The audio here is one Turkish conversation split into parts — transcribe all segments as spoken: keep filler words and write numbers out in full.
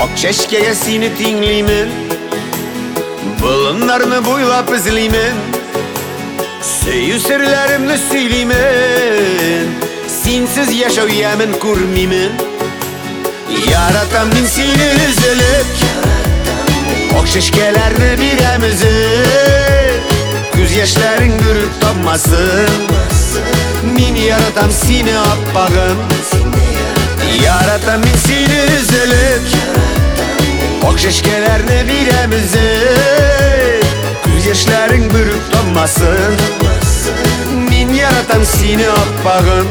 Ak çeşkeye seni tingliymin, bulunlarını boylap izliymin, Söyü sirlerimni söyleymin, sensiz yaşav yemin kurmiymin. Yaratan min seni üzülüp, ak çeşkelerni biremizip, Göz yaşların görüp tanmasın. Min yaratam seni appağım, Yaratan min seni üzülüp, ak çeşkelerni biremizip, Göz yaşların görüp tanmasın. Min yaratan seni appağım.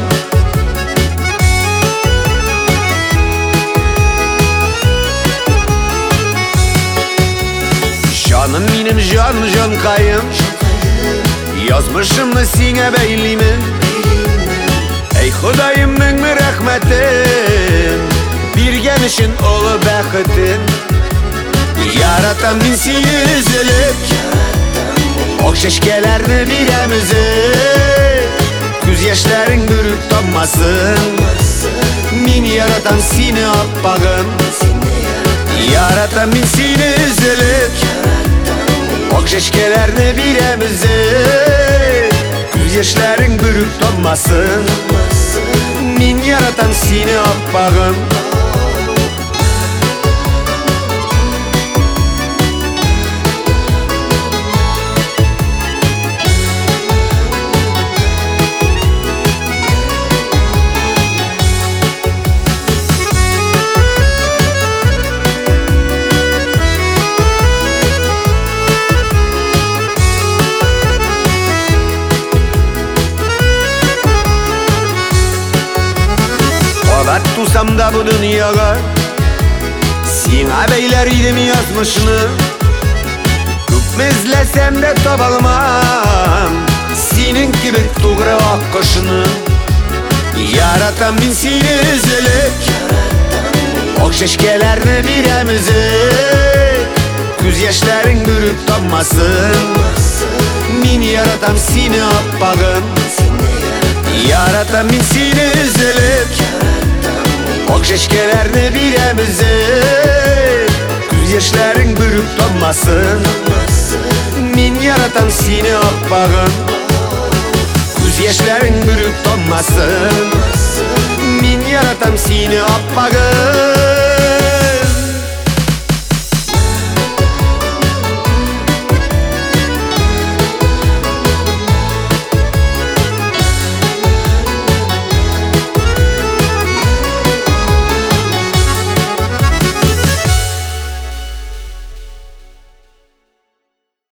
Canım benim can can kayım, yazmışımı sine beylimin. Ey Xudayım min mi rahmetin, birgen için olu bəxitin. Yaratan min seni üzülüp, ak çeşkelerini biremizip, Göz yaşların görüp tanmasın. Min yaratan seni appağım, Yaratan min seni üzülüp, ak çeşkelerini biremizip, Göz yaşların görüp tanmasın. Min yaratan seni appağım. Qavat tutsam da bu dünyaga, Sina beyler idim yazmışını. Köp mezlesem de tabalmam, Senin gibi tuğra akkışını. Yaratan min seni üzülüp, ak çeşkelerini biremizip, Göz yaşların görüp tanmasın. Min yaratan seni appağım, Yaratan min seni üzülüp, ak çeşkelerini biremizip, Göz yaşların görüp tanmasın. Min yaratan seni appağım, Göz yaşların görüp tanmasın. Min yaratan seni appağım.